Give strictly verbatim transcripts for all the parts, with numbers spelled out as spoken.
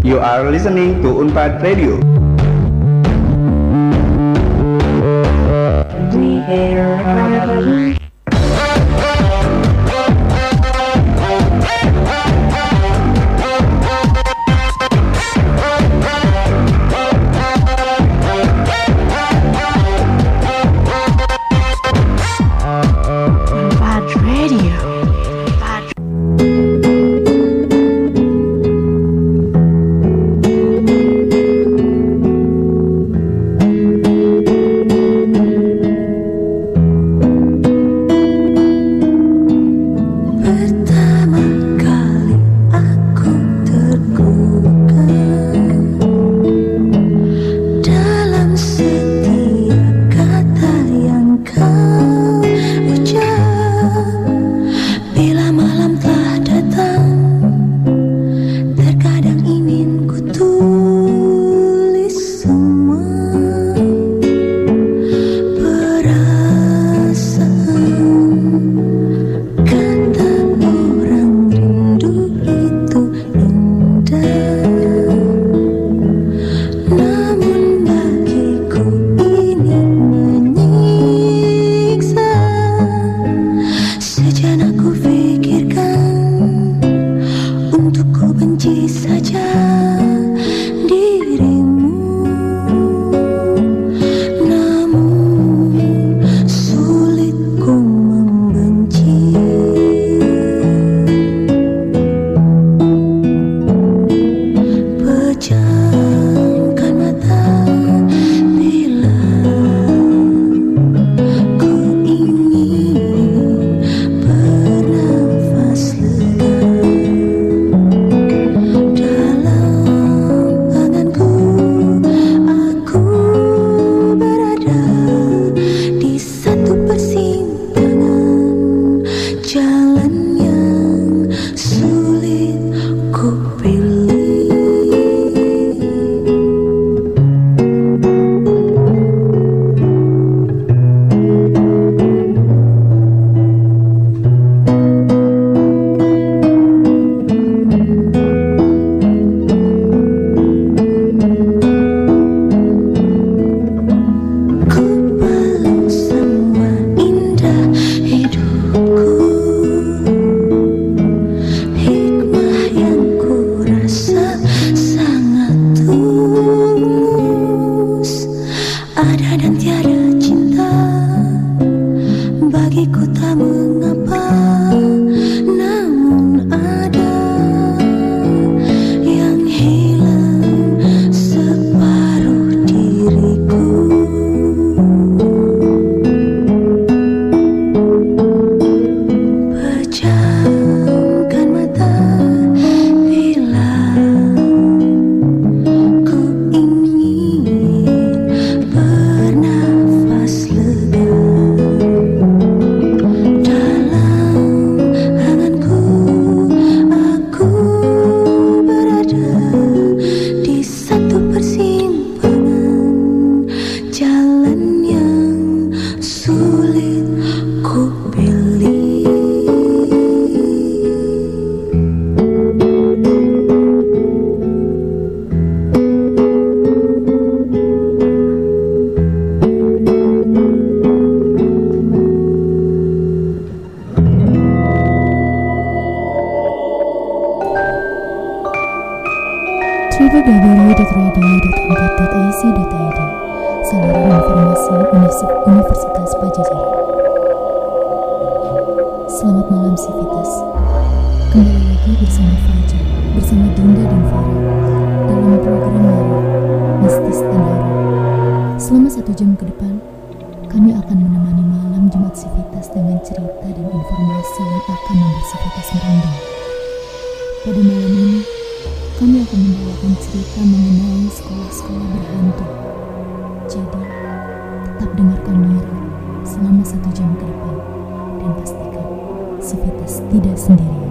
You are listening to Unpad Radio. We are w w w dot radio dot unpad dot a c dot i d Saluran informasi Universitas Padjadjaran. Selamat malam Sivitas. Kembali lagi bersama Fajar, bersama Dinda dan Farah dalam program baru Mistis dan Horor. Selama satu jam ke depan, kami akan menemani malam Jumat Sivitas dengan cerita dan informasi yang akan membuat Sivitas merinding. Pada malam ini, kami akan membawakan cerita mengenai sekolah-sekolah berhantu. Jadi, tetap dengarkan Mira selama satu jam ke depan dan pastikan Sivitas tidak sendirian.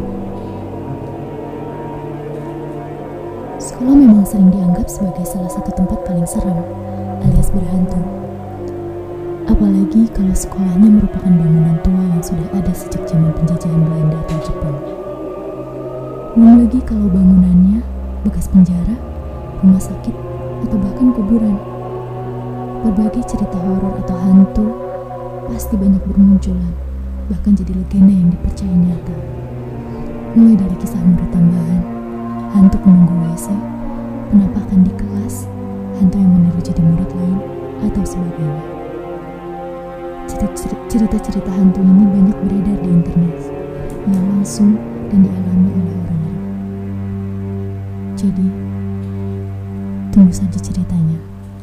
Sekolah memang sering dianggap sebagai salah satu tempat paling seram alias berhantu. Apalagi kalau sekolahnya merupakan bangunan tua yang sudah ada sejak zaman penjajahan Belanda atau Jepang. Belum lagi kalau bangunannya bekas penjara, rumah sakit, atau bahkan kuburan. Berbagai cerita horor atau hantu pasti banyak bermunculan, bahkan jadi legenda yang dipercaya nyata. Mulai dari kisah murid tambahan, hantu penunggu W C, penampakan di kelas, hantu yang meniru jadi murid lain, atau sebagainya. Cerita-cerita hantu ini banyak beredar di internet, yang langsung dan dialami oleh orang-orang. Jadi, tunggu saja ceritanya.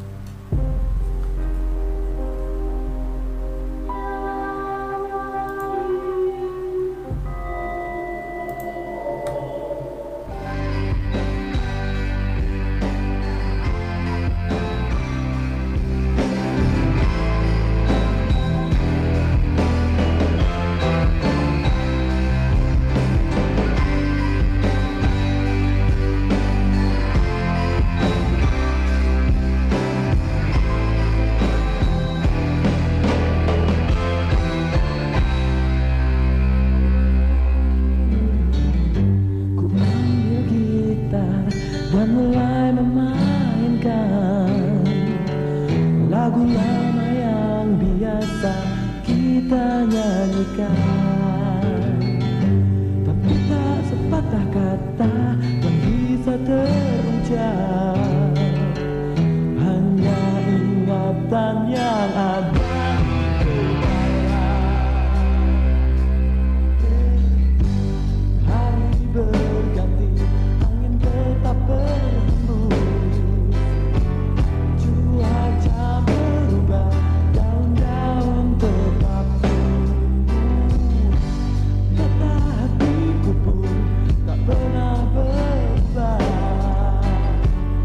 Dan mulai memainkan lagu lama yang biasa kita nyanyikan, tapi tak sepatah kata yang bisa terucap, hanya ingatan yang ada. Hari berganti, angin tetap berhembus, cuaca berubah, daun-daun tetap tumbuh, kata hatiku pun tak pernah berubah.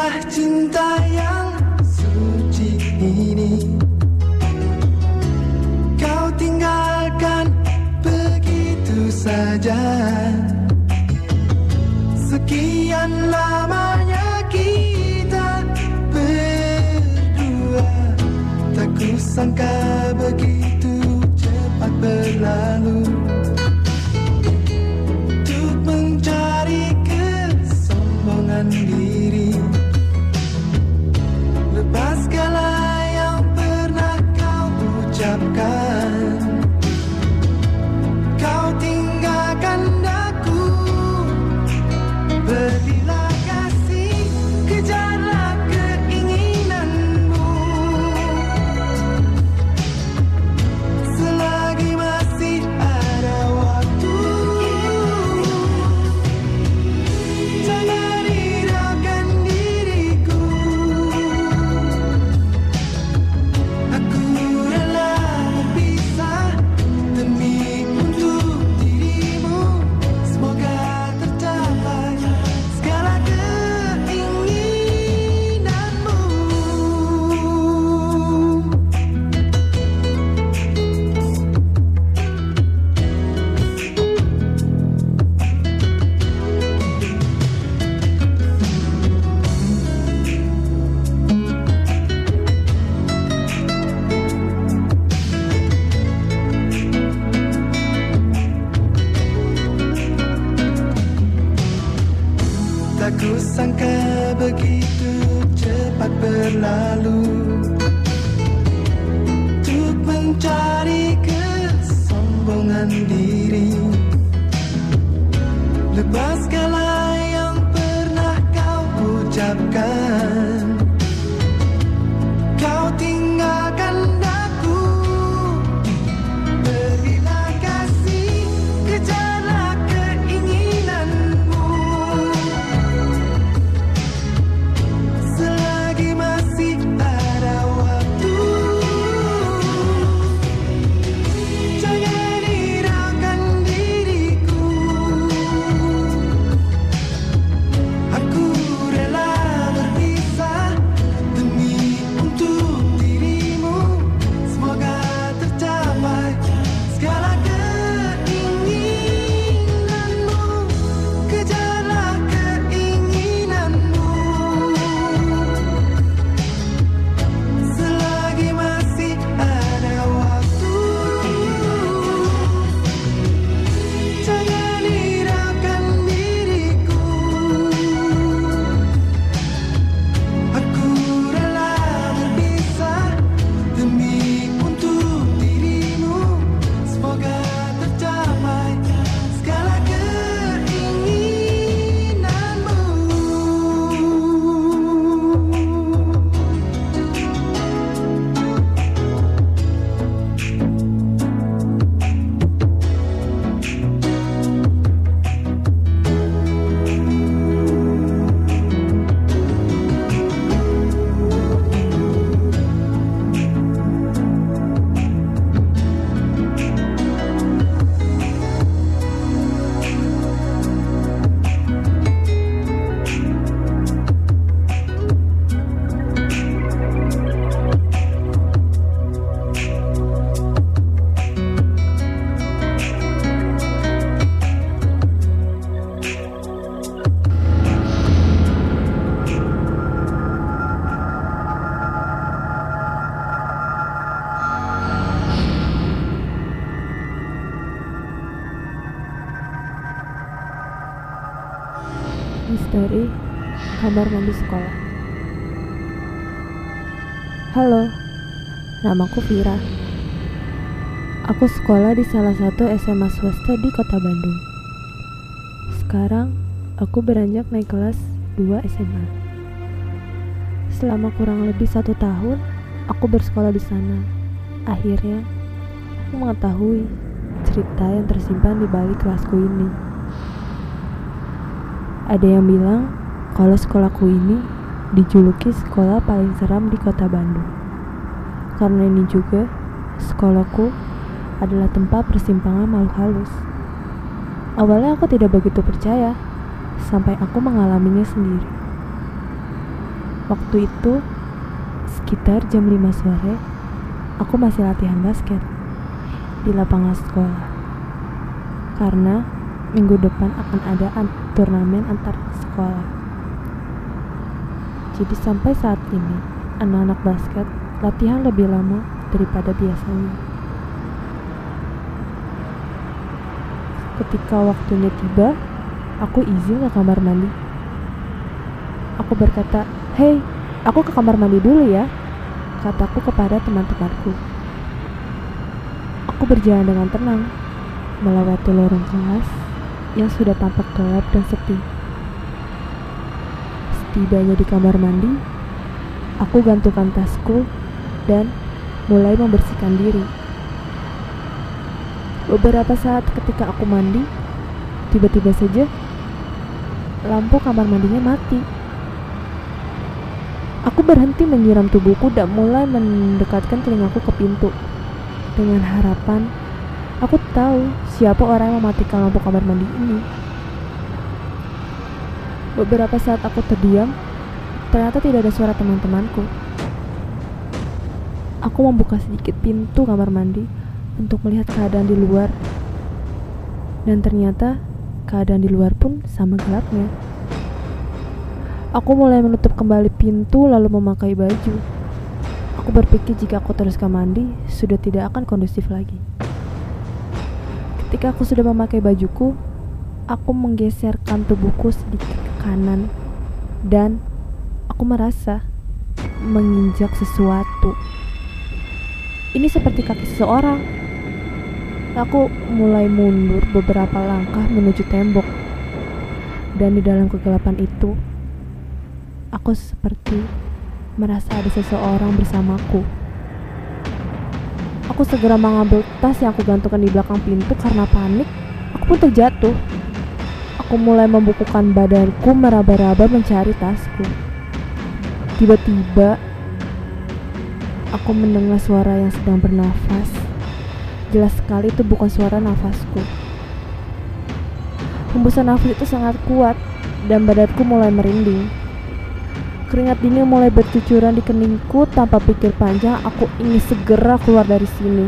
kisah cinta yang suci ini kau tinggalkan begitu saja. Sekian lamanya kita berdua, tak kusangka begitu cepat berlalu. Untuk mencari kesombongan diri, lepas segala yang pernah kau ucapkan, kau tinggalkan aku. Pergilah kasih, kejarlah keinginanmu. Selagi masih ada waktu, jangan hiraukan diriku. Aku rela berpisah demi untuk dirimu. Semoga tercapai segala keinginanmu. Tak kusangka begitu cepat berlalu. Untuk mencari kesombongan diri, lepas segala yang pernah kau ucapkan, kau tinggalkan aku. Pergilah kasih, kejarlah keinginanmu. Selagi masih ada waktu, jangan hiraukan diriku. Aku rela berpisah demi untuk dirimu. Semoga tercapai segala keinginanmu. Kejarlah keinginanmu. Selagi masih ada waktu, jangan hiraukan diriku. Aku rela berpisah demi untuk dirimu. Semoga tercapai segala keinginanmu. Misteri kamar mandi sekolah. Halo, namaku Vira. Aku sekolah di salah satu S M A swasta di kota Bandung. Sekarang aku beranjak naik kelas dua S M A. Selama kurang lebih satu tahun, aku bersekolah di sana. Akhirnya, aku mengetahui cerita yang tersimpan di balik kelasku ini. Ada yang bilang kalau sekolahku ini dijuluki sekolah paling seram di kota Bandung. Karena ini juga, sekolahku adalah tempat persimpangan makhluk halus. Awalnya aku tidak begitu percaya, sampai aku mengalaminya sendiri. Waktu itu sekitar jam lima sore, aku masih latihan basket di lapangan sekolah. Karena minggu depan akan ada an- turnamen antar sekolah. Jadi sampai saat ini, anak-anak basket latihan lebih lama daripada biasanya. Ketika waktunya tiba, aku izin ke kamar mandi. Aku berkata, "Hei, aku ke kamar mandi dulu ya," kataku kepada teman-temanku. Aku berjalan dengan tenang, melewati lorong kelas yang sudah tampak gelap dan sepi. Setibanya di kamar mandi, aku gantungkan tasku dan mulai membersihkan diri. Beberapa saat ketika aku mandi, tiba-tiba saja lampu kamar mandinya mati. Aku berhenti menyiram tubuhku dan mulai mendekatkan telingaku ke pintu dengan harapan aku tahu siapa orang yang mematikan lampu kamar mandi ini. Beberapa saat aku terdiam, ternyata tidak ada suara teman-temanku. Aku membuka sedikit pintu kamar mandi untuk melihat keadaan di luar, dan ternyata keadaan di luar pun sama gelapnya. Aku mulai menutup kembali pintu lalu memakai baju. Aku berpikir jika aku teruskan mandi, sudah tidak akan kondusif lagi. Ketika aku sudah memakai bajuku, aku menggeserkan tubuhku sedikit ke kanan, dan aku merasa menginjak sesuatu. Ini seperti kaki seseorang. Aku mulai mundur beberapa langkah menuju tembok, dan di dalam kegelapan itu, aku seperti merasa ada seseorang bersamaku. Aku segera mengambil tas yang aku gantungkan di belakang pintu karena panik. Aku pun terjatuh. Aku mulai membukukan badanku meraba-raba mencari tasku. Tiba-tiba, aku mendengar suara yang sedang bernafas. Jelas sekali itu bukan suara nafasku. Hembusan nafas itu sangat kuat dan badanku mulai merinding. Keringat dingin mulai bercucuran di keningku. Tanpa pikir panjang, aku ingin segera keluar dari sini.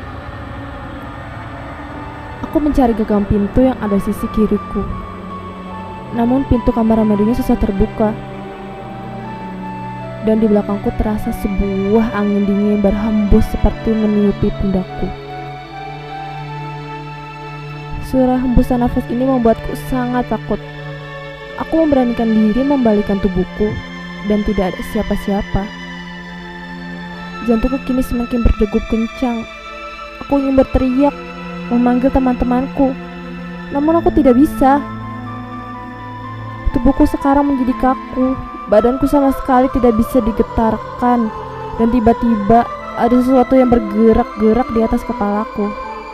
Aku mencari gagang pintu yang ada di sisi kiriku. Namun pintu kamar mandinya susah terbuka. Dan di belakangku terasa sebuah angin dingin berhembus seperti meniupi pundakku. Suara hembusan nafas ini membuatku sangat takut. Aku memberanikan diri membalikkan tubuhku dan tidak ada siapa-siapa. Jantungku kini semakin berdegup kencang. Aku ingin berteriak, memanggil teman-temanku, namun aku tidak bisa. Tubuhku sekarang menjadi kaku, badanku sama sekali tidak bisa digetarkan, dan tiba-tiba ada sesuatu yang bergerak-gerak di atas kepalaku.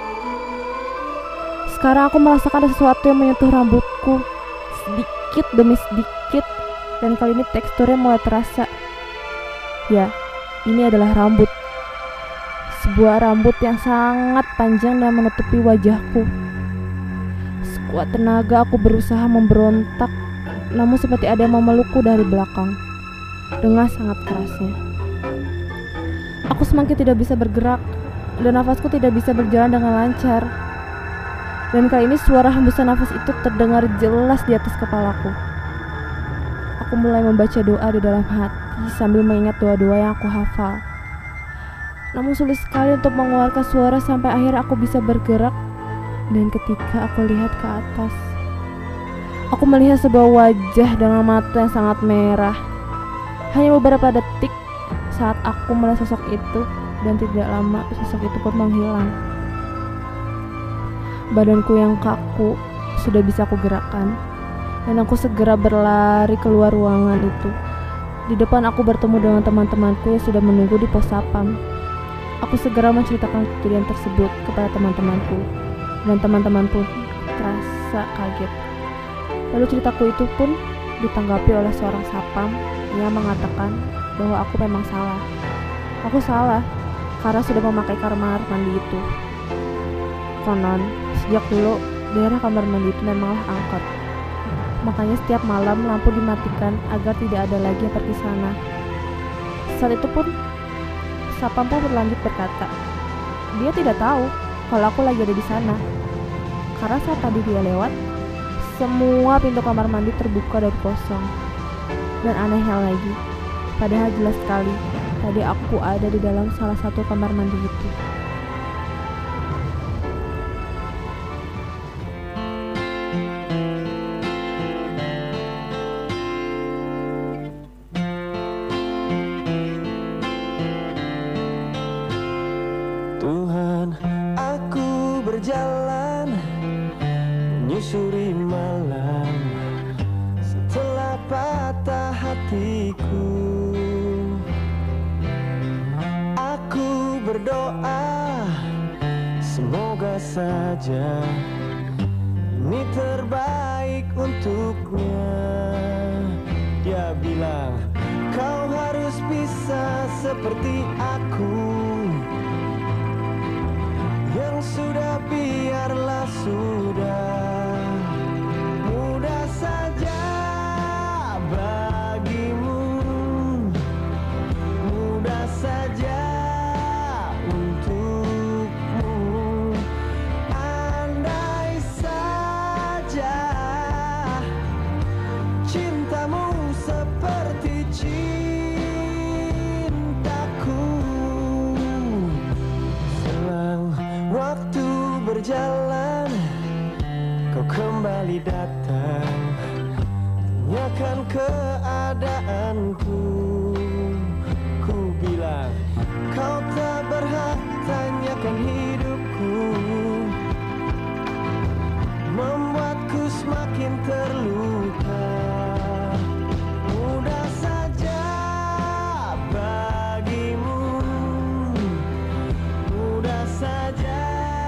Sekarang aku merasakan ada sesuatu yang menyentuh rambutku, sedikit demi sedikit, dan kali ini teksturnya mulai terasa. Ya, ini adalah rambut. Sebuah rambut yang sangat panjang dan menutupi wajahku. Sekuat tenaga aku berusaha memberontak, namun seperti ada yang memelukku dari belakang dengan sangat kerasnya. Aku semakin tidak bisa bergerak, dan nafasku tidak bisa berjalan dengan lancar. Dan kali ini suara hembusan nafas itu terdengar jelas di atas kepalaku. Aku mulai membaca doa di dalam hati sambil mengingat doa-doa yang aku hafal. Namun sulit sekali untuk mengeluarkan suara sampai akhirnya aku bisa bergerak. Dan ketika aku lihat ke atas, aku melihat sebuah wajah dengan mata yang sangat merah. Hanya beberapa detik saat aku melihat sosok itu, dan tidak lama sosok itu pun menghilang. Badanku yang kaku sudah bisa aku gerakkan, dan aku segera berlari keluar ruangan itu. Di depan aku bertemu dengan teman-temanku yang sudah menunggu di pos sapam. Aku segera menceritakan kejadian tersebut kepada teman-temanku, dan teman-teman pun terasa kaget. Lalu ceritaku itu pun ditanggapi oleh seorang sapam yang mengatakan bahwa aku memang salah. Aku salah karena sudah memakai kamar mandi itu. Konon, sejak dulu daerah kamar mandi itu memanglah angker. Makanya setiap malam lampu dimatikan agar tidak ada lagi yang pergi sana. Saat itu pun Sapam pun berlanjut berkata, dia tidak tahu kalau aku lagi ada di sana. Karena saat tadi dia lewat, semua pintu kamar mandi terbuka dan kosong. Dan anehnya lagi, padahal jelas sekali tadi aku ada di dalam salah satu kamar mandi itu. Tuhan, aku berjalan menyusuri malam setelah patah hatiku. Aku berdoa semoga saja ini terbaik untuknya. Dia bilang kau harus bisa seperti aku. Yang sudah biarlah sudah, mudah saja bagimu, mudah saja untukmu. Andai saja cintamu seperti cintaku. Selang waktu berjalan, kau kembali datang, tanyakan keadaanku. Ku bilang kau tak berhak tanyakan hidupku, membuatku semakin terluka. Mudah saja bagimu, mudah saja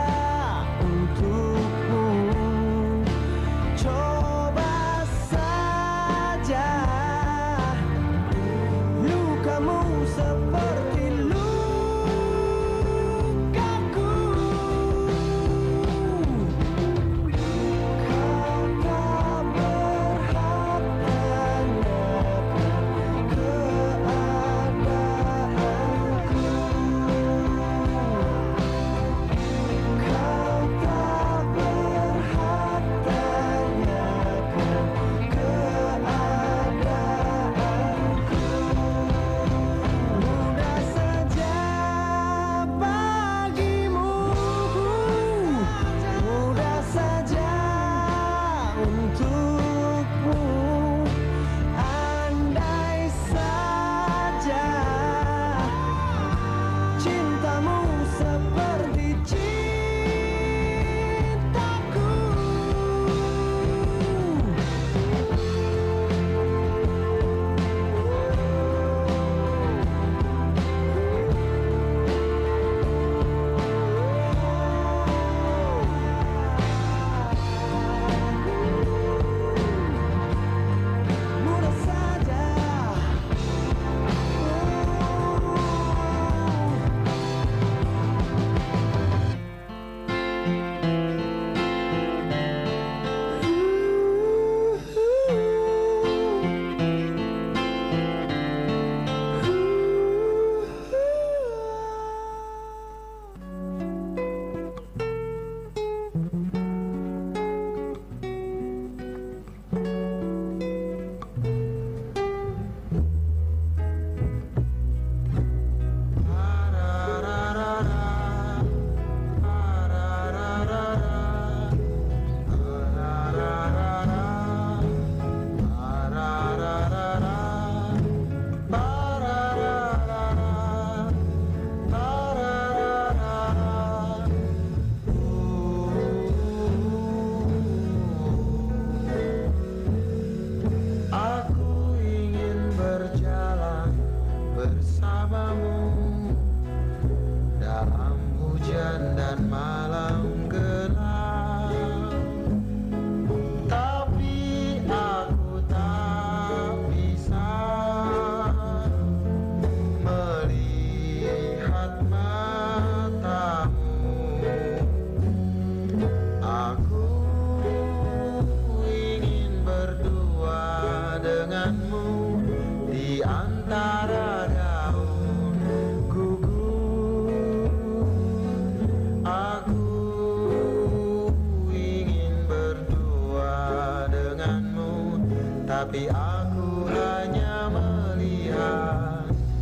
untukmu. Coba saja, lukamu seperti lukaku. Kau tak tapi aku hanya melihat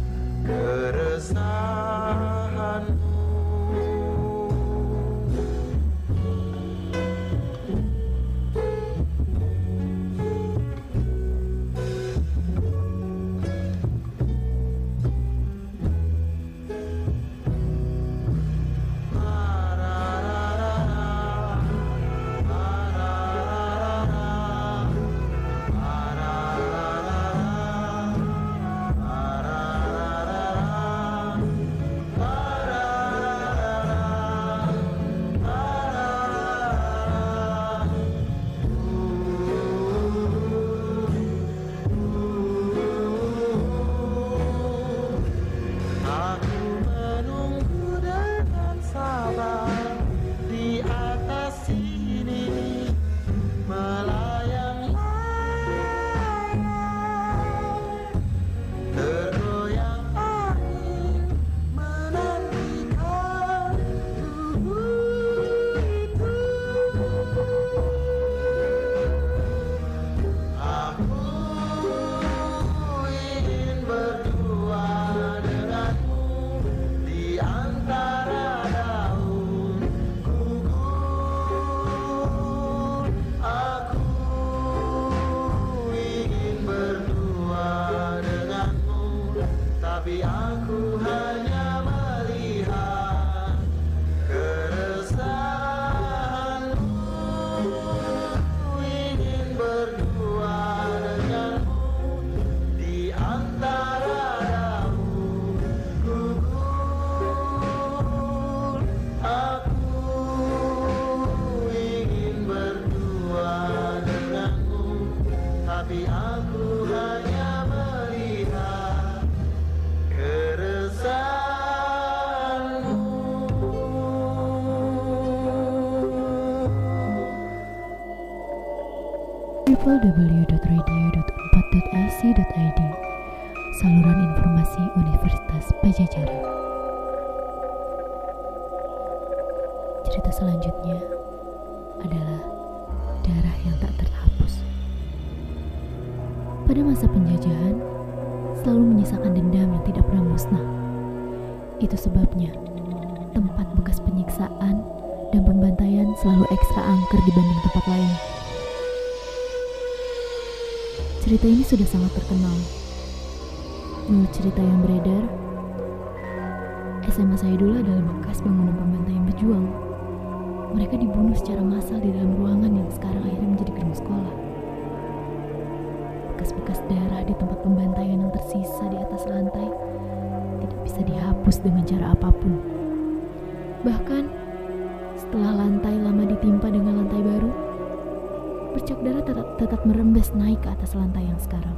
keresahanmu. Tapi aku hanya melihat keresahanmu. Ingin berdua denganmu di antara daun gugur. Aku ingin berdua denganmu, tapi aku hanya melihat keresahanmu. w w w dot radio dot unpad dot i c dot i d Saluran Informasi Universitas Padjadjaran. Cerita selanjutnya adalah darah yang tak terhapus. Pada masa penjajahan, selalu menyisakan dendam yang tidak pernah musnah. Itu sebabnya tempat bekas penyiksaan dan pembantaian selalu ekstra angker dibanding tempat lain. Cerita ini sudah sangat terkenal. Menurut cerita yang beredar, S M A saya dulu adalah bekas bangunan pembantaian pejuang. Mereka dibunuh secara massal di dalam ruangan yang sekarang akhirnya menjadi gedung sekolah. Bekas-bekas darah di tempat pembantaian yang tersisa di atas lantai tidak bisa dihapus dengan cara apapun. Bahkan setelah lantai lama ditimpa dengan lantai baru, bercak darah tetap, tetap merembes naik ke atas lantai yang sekarang.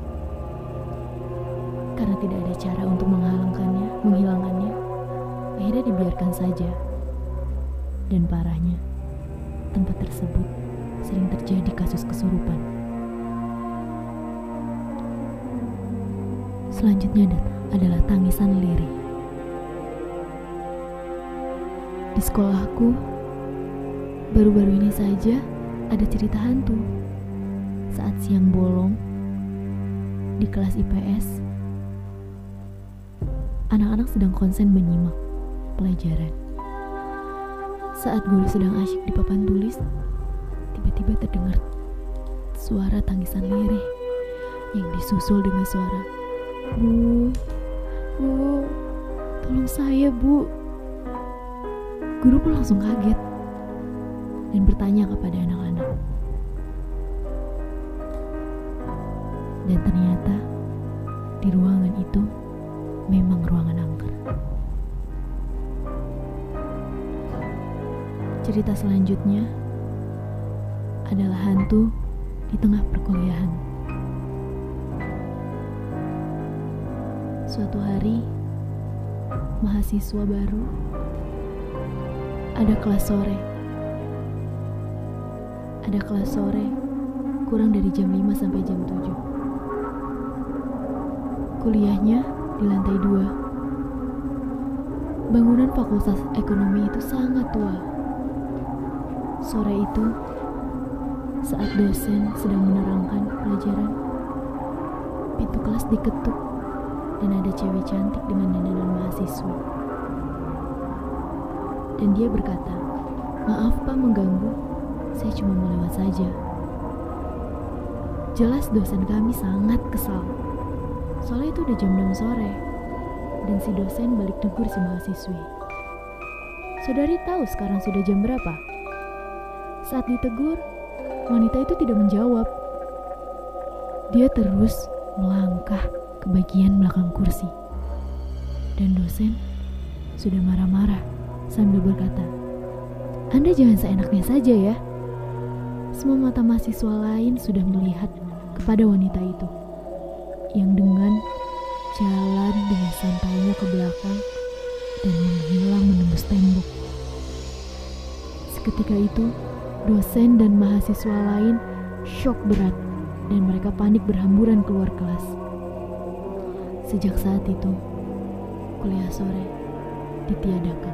Karena tidak ada cara untuk menghilangkannya, menghilangkannya, akhirnya dibiarkan saja. Dan parahnya, tempat tersebut sering terjadi kasus kesurupan. Selanjutnya adalah tangisan lirih. Di sekolahku, baru-baru ini saja ada cerita hantu. Saat siang bolong di kelas I P S, anak-anak sedang konsen menyimak pelajaran. Saat guru sedang asyik di papan tulis, tiba-tiba terdengar suara tangisan lirih yang disusul dengan suara, "Bu, Bu, tolong saya, Bu." Guru pun langsung kaget dan bertanya kepada anak-anak. Dan ternyata di ruangan itu memang ruangan angker. Cerita selanjutnya adalah hantu di tengah perkuliahan. Suatu hari, mahasiswa baru ada kelas sore. Ada kelas sore kurang dari jam lima sampai jam tujuh. Kuliahnya di lantai dua. Bangunan Fakultas Ekonomi itu sangat tua. Sore itu, Saat dosen sedang menerangkan pelajaran, pintu kelas diketuk dan ada cewek cantik dengan dandanan mahasiswa. Dan dia berkata, "Maaf Pak mengganggu, saya cuma mau lewat saja." Jelas dosen kami sangat kesal. Soalnya itu udah jam enam sore. Dan si dosen balik tegur si mahasiswi. "Saudari tahu sekarang sudah jam berapa?" Saat ditegur, wanita itu tidak menjawab. Dia terus melangkah ke bagian belakang kursi. Dan dosen sudah marah-marah sambil berkata, "Anda jangan seenaknya saja ya." Semua mata mahasiswa lain sudah melihat kepada wanita itu yang dengan jalan dengan santainya ke belakang dan menghilang menembus tembok. Seketika itu, dosen dan mahasiswa lain syok berat dan mereka panik berhamburan keluar kelas. Sejak saat itu, kuliah sore ditiadakan.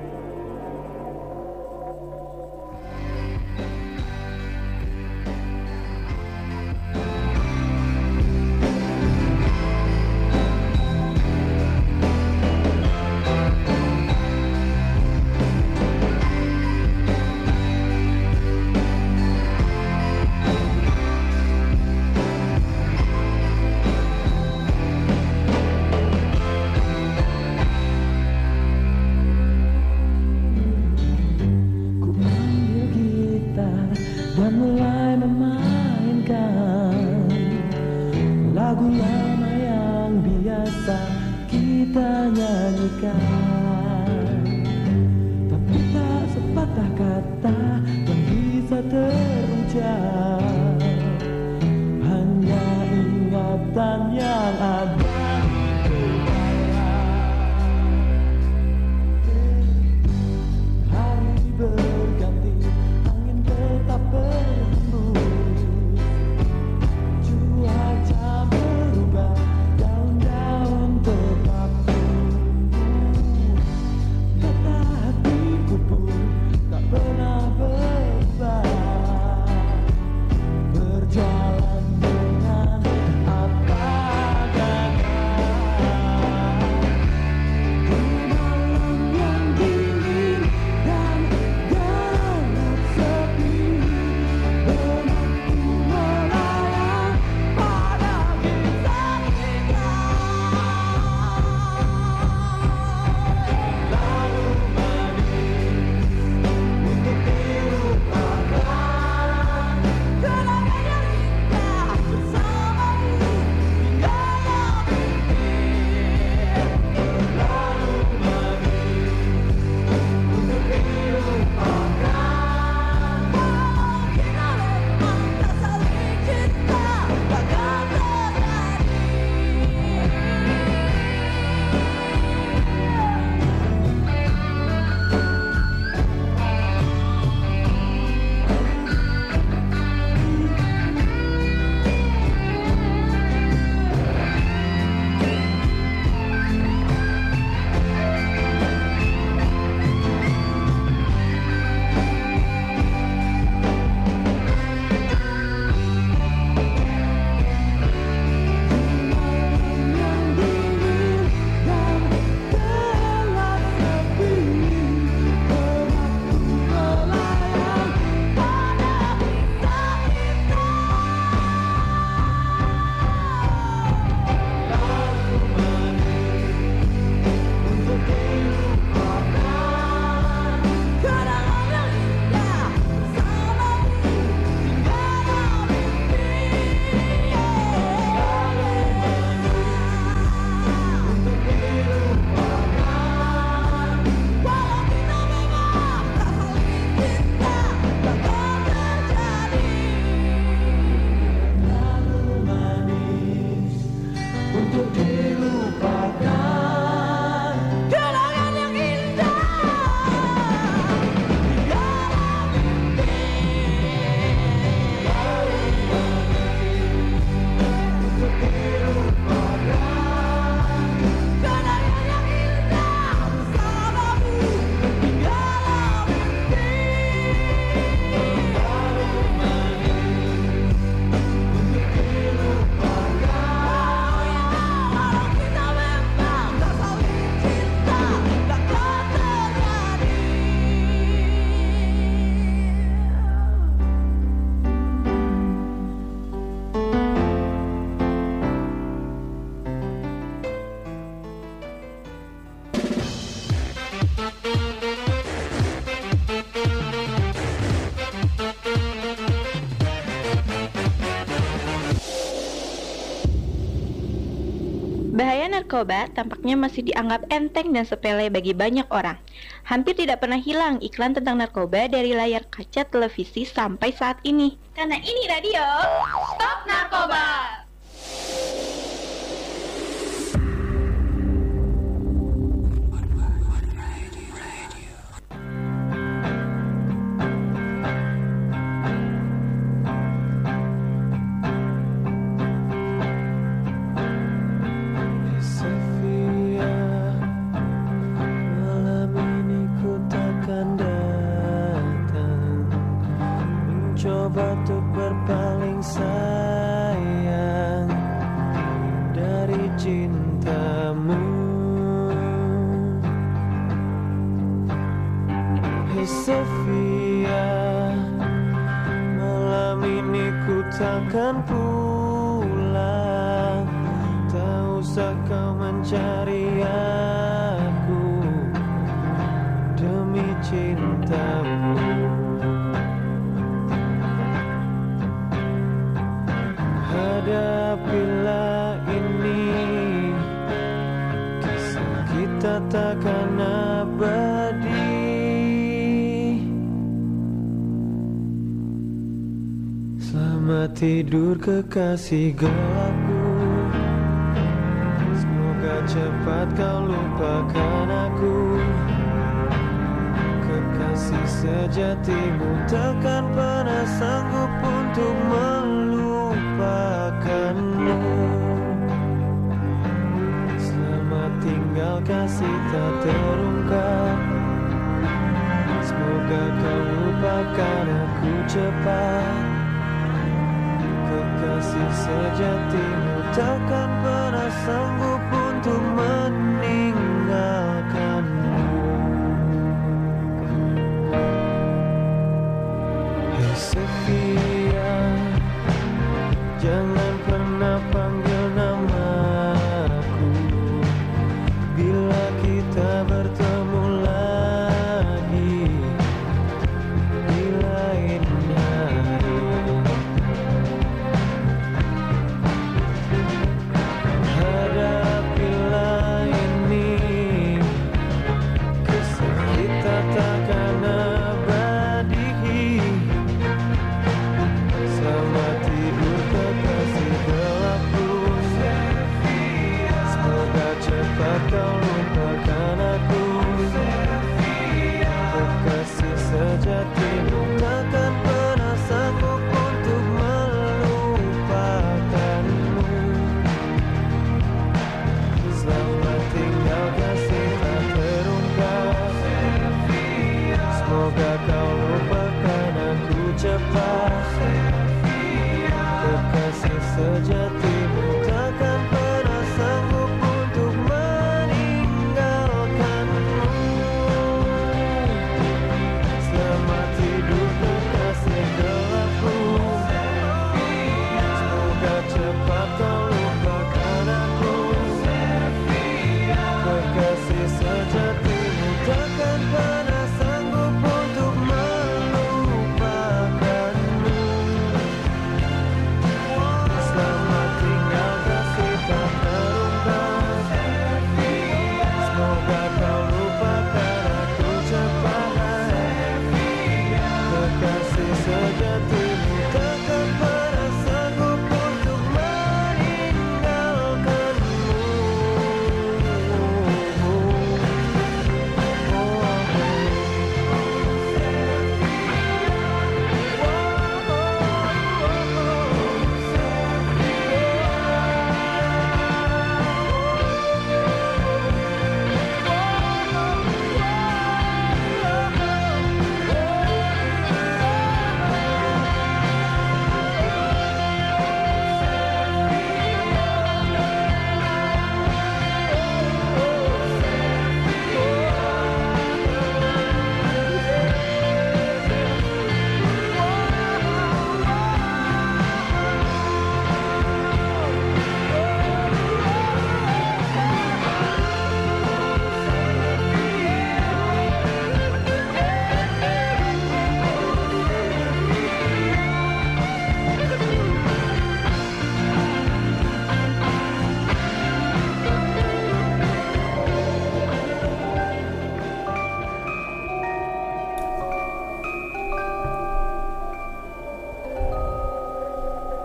Dan mulai memainkan lagu lama yang biasa kita nyanyikan. Tapi tak sepatah kata yang bisa terucap, hanya ingatan yang ada di kepala. Hari berganti, tetap berhembus, cuaca berubah, daun-daun tetap tumbuh, kata hatiku pun tak pernah berubah, berjalan dengan apa adanya. narkoba tampaknya masih dianggap enteng dan sepele bagi banyak orang. Hampir tidak pernah hilang iklan tentang narkoba dari layar kaca televisi sampai saat ini. Karena ini radio, Stop Narkoba! Coba untuk berpaling sayang dari cintamu. Hey Sofia, malam ini ku takkan pulang. Tak usah kau mencari aku demi cintamu. Hadapilah ini, kisah kita takkan abadi. Selamat tidur kekasih gelapku, semoga cepat kau lupakan aku. Kekasih sejatimu takkan pernah sanggup untuk melupakanmu. Selamat tinggal kasih tak terungkap, semoga kau lupakan aku cepat. Kekasih sejatimu takkan pernah sanggup untuk meninggalkanmu. Hey Sofia, jangan pernah panggil namaku bila kita bertemu lagi di lain hari.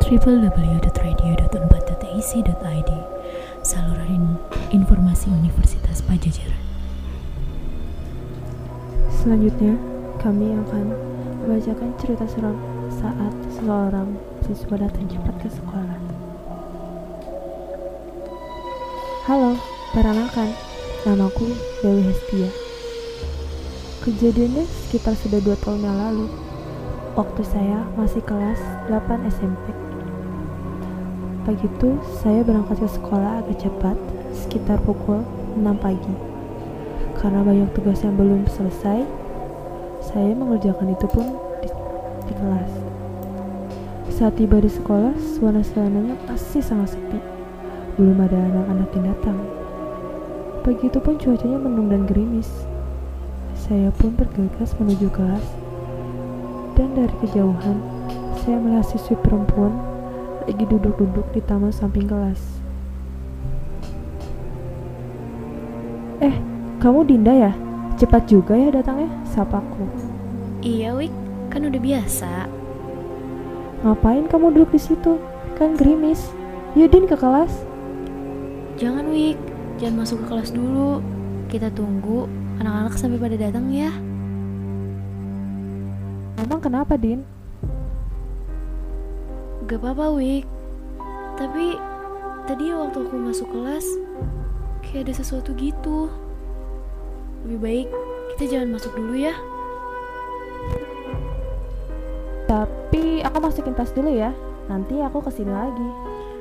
w w w dot radio dot unpad dot a c dot i d, saluran informasi Universitas Pajajaran. Selanjutnya, kami akan membacakan cerita seram saat seseorang siswa datang cepat ke sekolah. Halo, perkenalkan, namaku Dewi Hestia. Kejadiannya sekitar sudah dua tahun yang lalu, waktu saya masih kelas delapan S M P. Pagi itu, saya berangkat ke sekolah agak cepat, sekitar pukul enam pagi. Karena banyak tugas yang belum selesai, saya mengerjakan itu pun di, di kelas. Saat tiba di sekolah, suasana-suasananya masih sangat sepi. Belum ada anak-anak yang datang. Pagi itu pun cuacanya mendung dan gerimis. Saya pun bergegas menuju kelas. Dan dari kejauhan, saya melihat siswi perempuan lagi duduk-duduk di taman samping kelas. Eh, kamu Dinda ya? Cepat juga ya datangnya, sapaku. Iya, Wik, kan udah biasa. Ngapain kamu duduk di situ? Kan gerimis. Yuk Din, ke kelas. Jangan, Wik, jangan masuk ke kelas dulu. Kita tunggu anak-anak sampai pada datang ya. Emang kenapa, Din? Gak apa-apa, Wik. Tapi tadi waktu aku masuk kelas, kayak ada sesuatu gitu. Lebih baik kita jangan masuk dulu ya. Tapi aku masukin tas dulu ya. Nanti aku kesini lagi.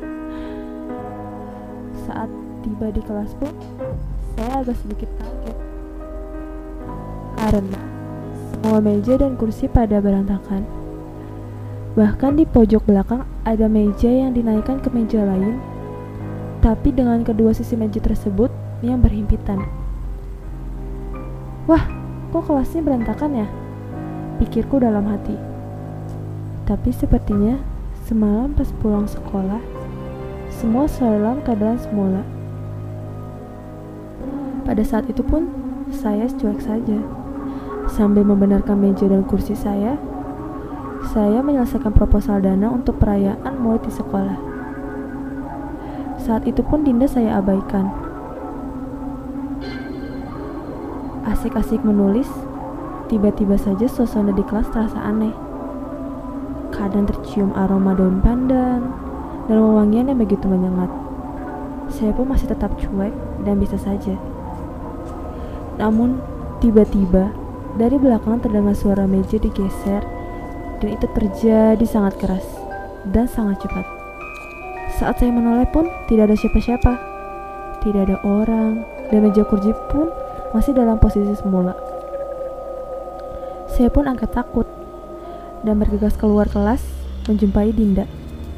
Saat tiba di kelas pun, saya agak sedikit kaget. Karena semua meja dan kursi pada berantakan. Bahkan di pojok belakang ada meja yang dinaikkan ke meja lain, tapi dengan kedua sisi meja tersebut yang berhimpitan. Wah, kok kelasnya berantakan ya? Pikirku dalam hati. Tapi sepertinya semalam pas pulang sekolah, semua selalu dalam keadaan semula. Pada saat itu pun, saya cuek saja. Sambil membenarkan meja dan kursi saya, saya menyelesaikan proposal dana untuk perayaan murid di sekolah. Saat itu pun Dinda saya abaikan. Asik-asik menulis, tiba-tiba saja suasana di kelas terasa aneh. Kadang tercium aroma daun pandan dan wewangian yang begitu menyengat. Saya pun masih tetap cuek dan bisa saja. Namun, tiba-tiba dari belakang terdengar suara meja digeser, dan itu terjadi sangat keras dan sangat cepat. Saat saya menoleh pun tidak ada siapa-siapa, tidak ada orang, dan meja kursi pun masih dalam posisi semula. Saya pun agak takut dan bergegas keluar kelas menjumpai Dinda.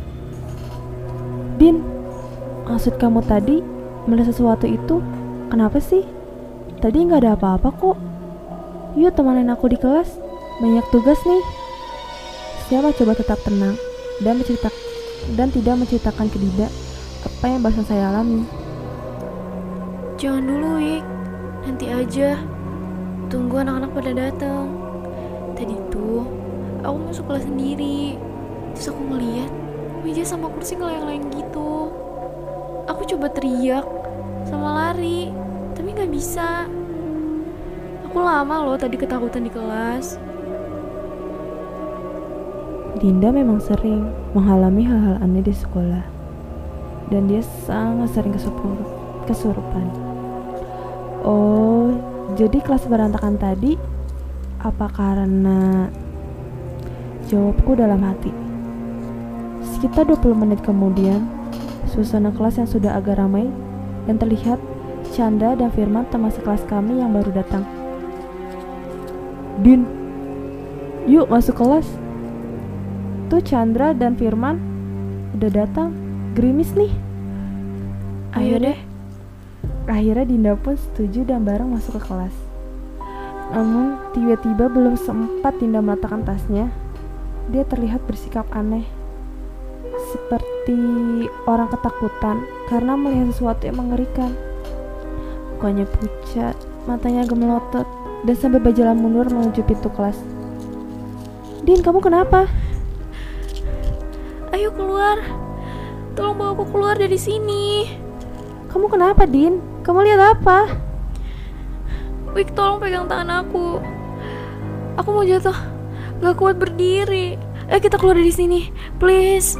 Din, maksud kamu tadi melihat sesuatu itu kenapa sih? Tadi nggak ada apa-apa kok. Yuk temanin aku di kelas, banyak tugas nih. Saya mencoba tetap tenang dan menceritakan dan tidak menceritakan ke Dinda apa yang barusan saya alami. Jangan dulu, Wik. Nanti aja. Tunggu anak-anak pada datang. Tadi tuh aku masuk kelas sendiri. Terus aku ngeliat meja sama kursi ngelayang-layang gitu. Aku coba teriak sama lari, tapi gak bisa. Aku lama loh tadi ketakutan di kelas. Dinda memang sering mengalami hal-hal aneh di sekolah, dan dia sangat sering kesurup- kesurupan. Oh, jadi kelas berantakan tadi apa karena... Jawabku dalam hati. Sekitar dua puluh menit kemudian, suasana kelas yang sudah agak ramai dan terlihat Chandra dan Firman teman sekelas kami yang baru datang. Din, yuk masuk kelas. Tuh Chandra dan Firman udah datang, gerimis nih. Ayo deh. Akhirnya Dinda pun setuju dan bareng masuk ke kelas. Namun tiba-tiba belum sempat Dinda meletakkan tasnya, dia terlihat bersikap aneh, seperti orang ketakutan karena melihat sesuatu yang mengerikan. Mukanya pucat, matanya agak melotot, dan sambil berjalan mundur menuju pintu kelas. Din, kamu kenapa? Ayo keluar. Tolong bawa aku keluar dari sini. Kamu kenapa, Din? Kamu lihat apa? Wik, tolong pegang tangan aku. Aku mau jatuh. Gak kuat berdiri. Ayo kita keluar dari sini, please.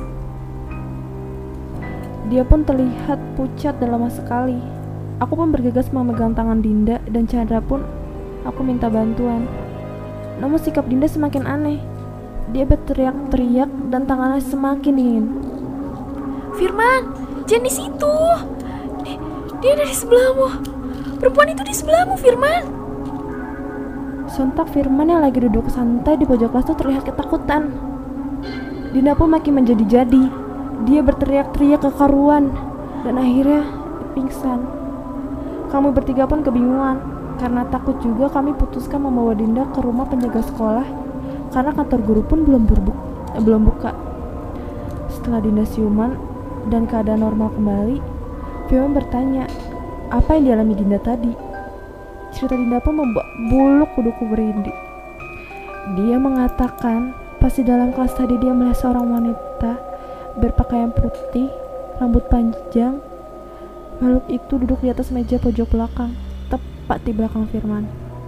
Dia pun terlihat pucat dan lemah sekali. Aku pun bergegas memegang tangan Dinda dan Chandra pun aku minta bantuan. Namun sikap Dinda semakin aneh. Dia berteriak-teriak dan tangannya semakin dingin. Firman, jangan di situ. Dia, dia ada di sebelahmu. Perempuan itu di sebelahmu, Firman. Sontak Firman yang lagi duduk santai di pojok kelas itu terlihat ketakutan. Dinda pun makin menjadi-jadi. Dia berteriak-teriak kekaruan dan akhirnya pingsan. Kami bertiga pun kebingungan. Karena takut juga kami putuskan membawa Dinda ke rumah penjaga sekolah karena kantor guru pun belum berbu- eh, belum buka. Setelah Dinda siuman dan keadaan normal kembali, Firman bertanya apa yang dialami Dinda tadi. Cerita Dinda pun membuat bulu kuduku berinding. Dia mengatakan pas di dalam kelas tadi dia melihat seorang wanita berpakaian putih, rambut panjang. Makhluk itu duduk di atas meja pojok belakang, tepat di belakang Firman.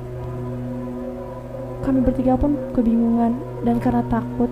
Kami bertiga pun kebingungan dan karena takut,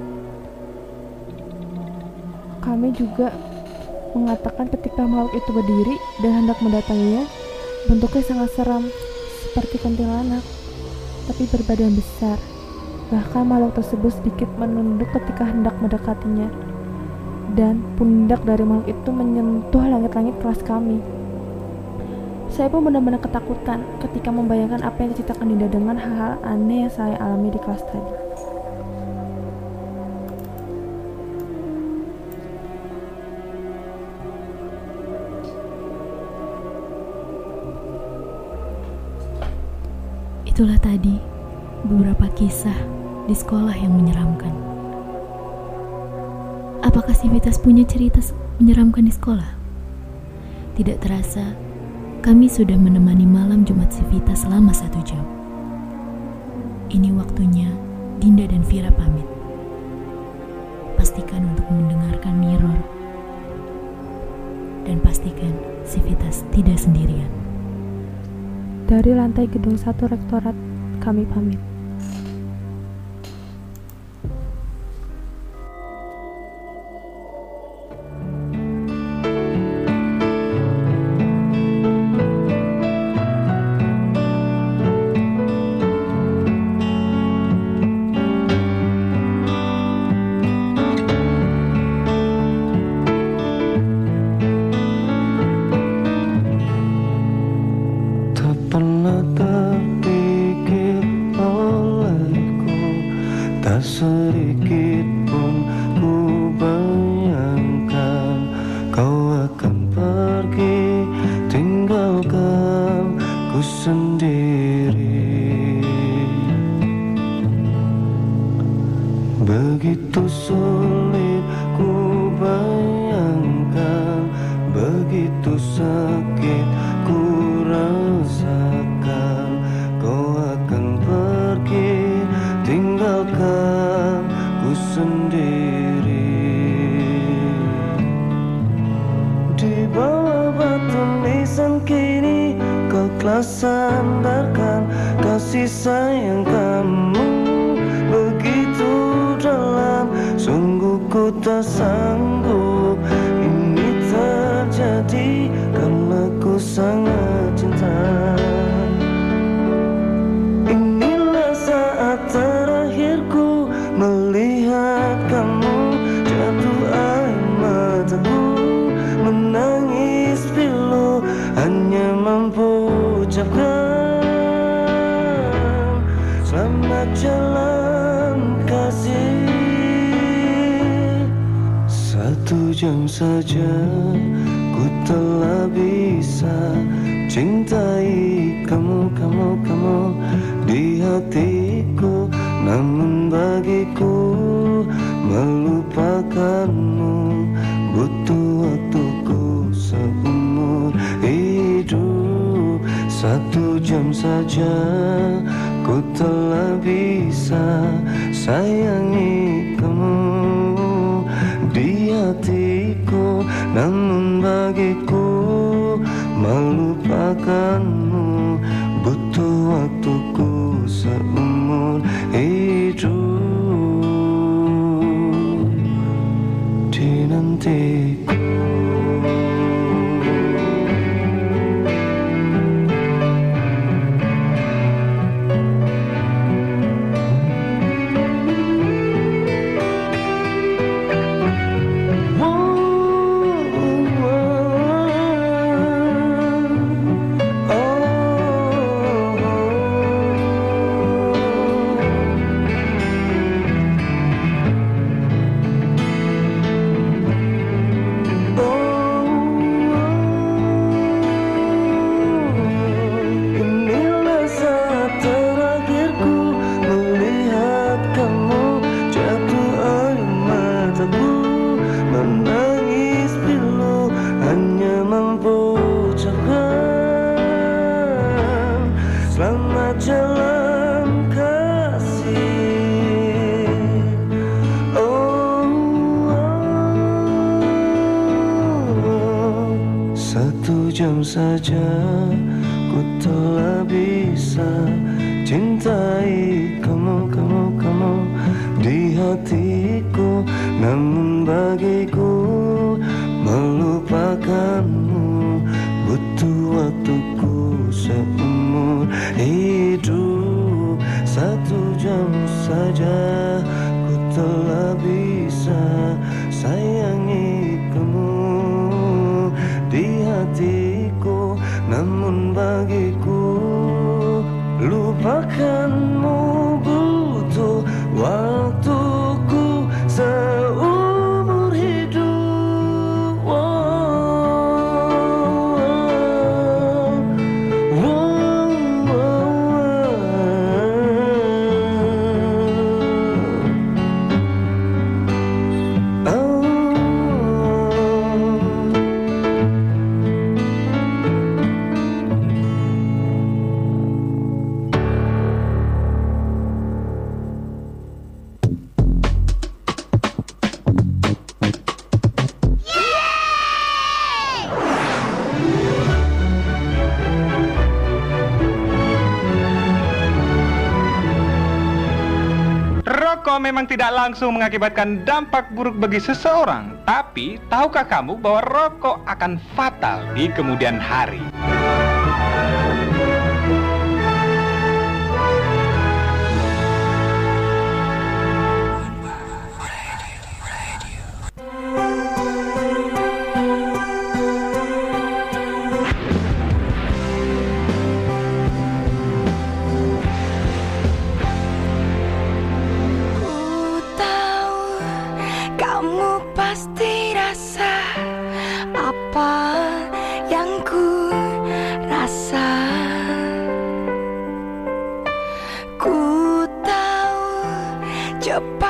kami juga mengatakan ketika makhluk itu berdiri dan hendak mendatanginya, bentuknya sangat seram seperti kuntilanak, tapi berbadan besar. Bahkan makhluk tersebut sedikit menunduk ketika hendak mendekatinya, dan pundak dari makhluk itu menyentuh langit-langit kelas kami. Saya pun benar-benar ketakutan ketika membayangkan apa yang diceritakan Dinda dengan hal-hal aneh yang saya alami di kelas tadi. Itulah tadi beberapa kisah di sekolah yang menyeramkan. Apakah Sivitas punya cerita menyeramkan di sekolah? Tidak terasa, kami sudah menemani malam Jumat Sivitas selama satu jam. Ini waktunya Dinda dan Vira pamit. Pastikan untuk mendengarkan Mirror. Dan pastikan Sivitas tidak sendirian. Dari lantai gedung satu rektorat, kami pamit. Sedikit pun ku bayangkan kau akan pergi, tinggalkan ku sendiri. Begitu sulit ku bayangkan, begitu sakit ku rasakan kau akan pergi, tinggalkan ku sendiri. Di bawah batu nisan kini kau telah sandarkan kasih sayang kamu begitu dalam. Sungguh ku tak sanggup ini terjadi karena ku sangat cinta. Inilah saat terakhirku melihat kamu, jatuh air mataku menangis pilu, hanya mampu ucapkan selamat jalan kasih. Satu jam saja ku telah bisa cintai kamu, kamu, kamu di hatiku. Namun bagiku melupakanmu butuh waktuku seumur hidup. Satu jam saja ku telah bisa sayangi kamu di namun bagiku melupakanmu butuh waktuku seumur hidup. Dinantiku saja ku telah bisa cintai kamu, kamu, kamu di hatiku, namun bagiku melupakanmu butuh waktuku seumur hidup. Satu jam saja ku telah bisa sayangi kamu di hatiku, namun bagiku lupakanmu butuh waktuku seumur hidup. Wow, wow, wow, wow. Oh. Rokok memang tidak langsung mengakibatkan dampak buruk bagi seseorang, tapi tahukah kamu bahwa rokok akan fatal di kemudian hari? Pasti rasa apa yang ku rasa. Ku tahu cepat